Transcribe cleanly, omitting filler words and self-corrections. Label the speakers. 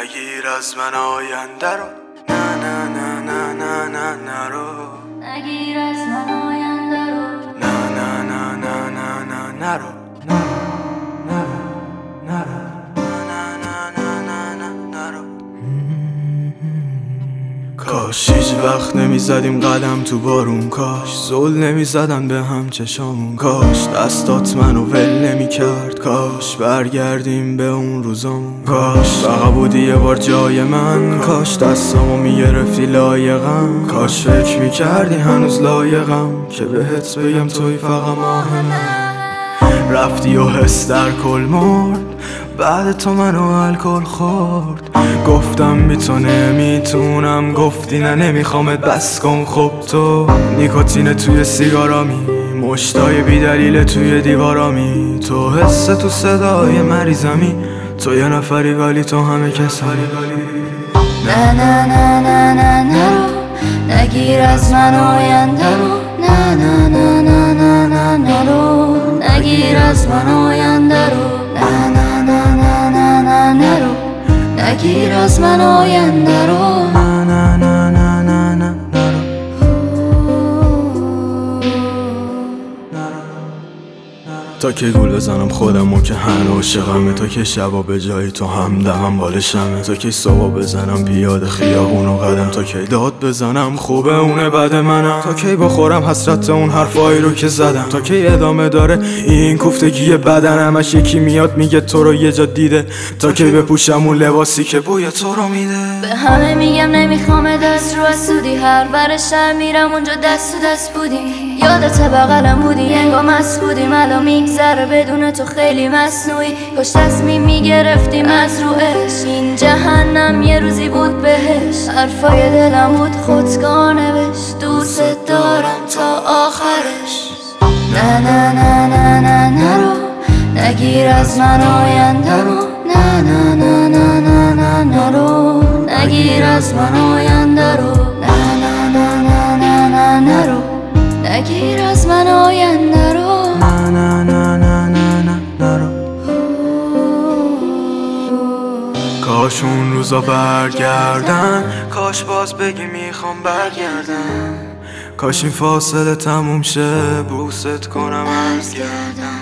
Speaker 1: نگیر از من آینده رو، نه نه نه نه نه نه نرو.
Speaker 2: نگیر از من آینده رو،
Speaker 1: نه نه نه نه نه نه نرو. کاش هیچ وقت نمیزدیم قدم تو بارون، کاش زل نمیزدن به هم چشامون، کاش دستات منو ول نمیکرد، کاش برگردیم به اون روزامون، کاش فقط بودی یه بار جای من، کاش دستامو میگرفتی لایقم، کاش فکر میکردی هنوز لایقم که بهت بگم توی فقط ماه من. رفتی و حس در کل مرد، بعد تو منو الکل خورد، گفتم بی تو نمیتونم، گفتی نه نمیخوامت بس کن. خب تو نیکوتین توی سیگارامی، مشتای بی دلیل توی دیوارامی، تو حس تو صدای مریضمی، تو یه نفری ولی تو همه کسانی.
Speaker 2: نه نه نه نه نه نرو، نگیر از من آینده رو، نه نه نه نه نه نه نرو، نگیر از من آینده رو، نه نه نه نه نه نه نرو، نگیر از من آینده رو،
Speaker 1: نه نه نه نه نه نه نرو. تا که گول بزنم خودمو که هنو عاشقمه، تا که شبا به جایی تو همدمم بالشمه، تا که صبح بزنم پیاده خیابونو قدم، تا که داد بزنم خوبه اونه بد منم، تا کی بخورم حسرت اون حرفایی رو که زدم، تا کی ادامه داره این کوفتگی بدن، همش یکی میاد میگه تو رو یه جا دیده، تا کی بپوشم اون لباسی که بوی تو رو میده.
Speaker 2: به همه میگم نمیخوام دست رو اسودی، هر ور شهر میرم اونجا دست تو دست بودی، یادت بغلم بودی انگار مست بودیم، الان میگذره بدون تو خیلی مصنوعی، کاش تصمیم میگرفتیم از رو عشق، این جهنم یه روزی بود بهش، حرفای دلم بود خودکار نوشت، دوست دارم تا آخرش. نه نه نه نه نه نرو، نگیر از من آینده رو، نه نه نه نه نه نه نرو، نگیر از من آینده رو، نه نه نه نه نه نه نرو، نگیر از من آینده رو،
Speaker 1: نه نه نه نه نه نه نرو. کاش اون روزا برگردن، کاش باز بگی میخوام برگردم، کاش این فاصله تموم شه بوست کنم از گردن.